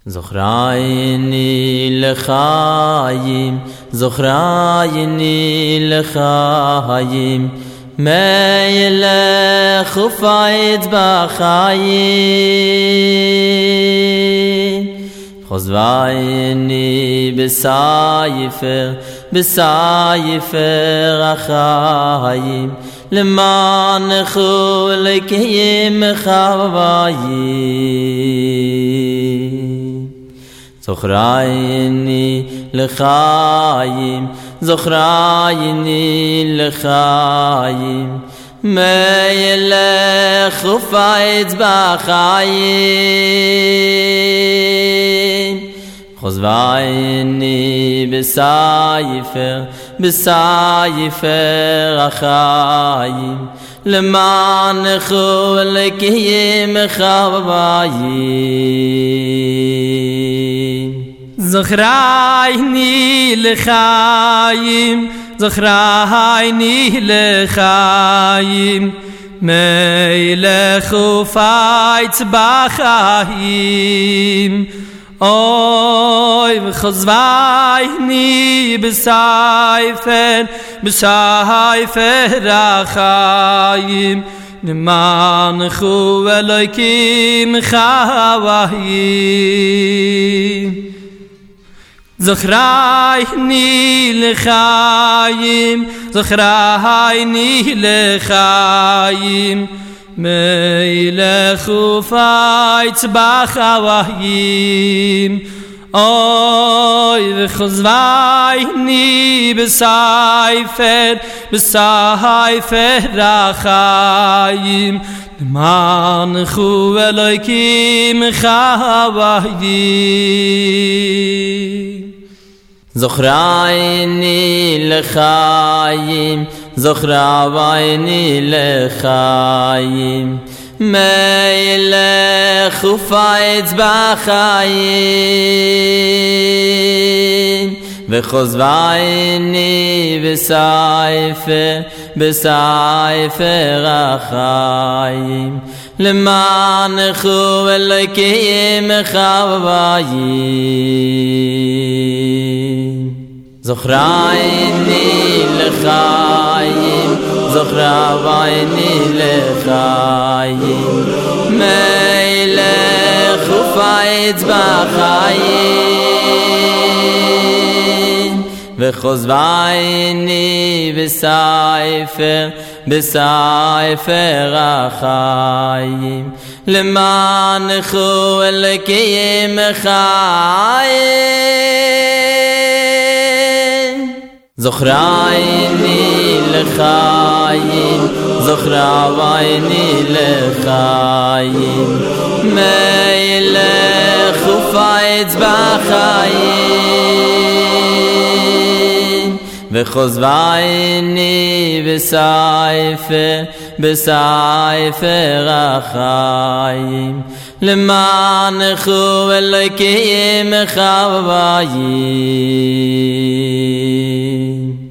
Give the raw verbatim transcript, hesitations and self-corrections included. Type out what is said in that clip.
זוכרייני לחיים, זוכרייני לחיים, מילך ופייץ בחיים. חוזבייני בסייפר, בסייפר החיים, למענך ולקיים חוויים. זוכרייני לחיים, זוכרייני לחיים, מילך ופייץ בחיים. חוזבייני בסייפר, בסייפר החיים, למענך ולקיים חוויים. זוכרייני לחיים, זוכרייני לחיים, מילך ופייץ בחיים. אוי וחוזבייני בסייפר, בסייפר החיים, למענך ולקיים חוויים. זוכרייני לחיים, זוכרייני לחיים, מילך ופייץ בחוויים. אוי וחוזבייני בסייפר, בסייפר החיים, למענך ולקיים חוויים. זוכרייני לחיים, זוכרייני לחיים, מילך ופייץ בחיים. וחוזבייני בסייפר, בסייפר החיים, למענך ולקיים חוויים. זוכרייני לחיים, זוכרייני לחיים, מילך ופייץ בחיים. וחוזבייני בסייפר, בסייפר החיים, למענך ולקיים חיים. זוכרייני לחיים, זוכרייני לחיים, מילך ופייץ בחיים. וחוזבייני בסייפר, בסייפר החיים, למענך ולקיים חוויים.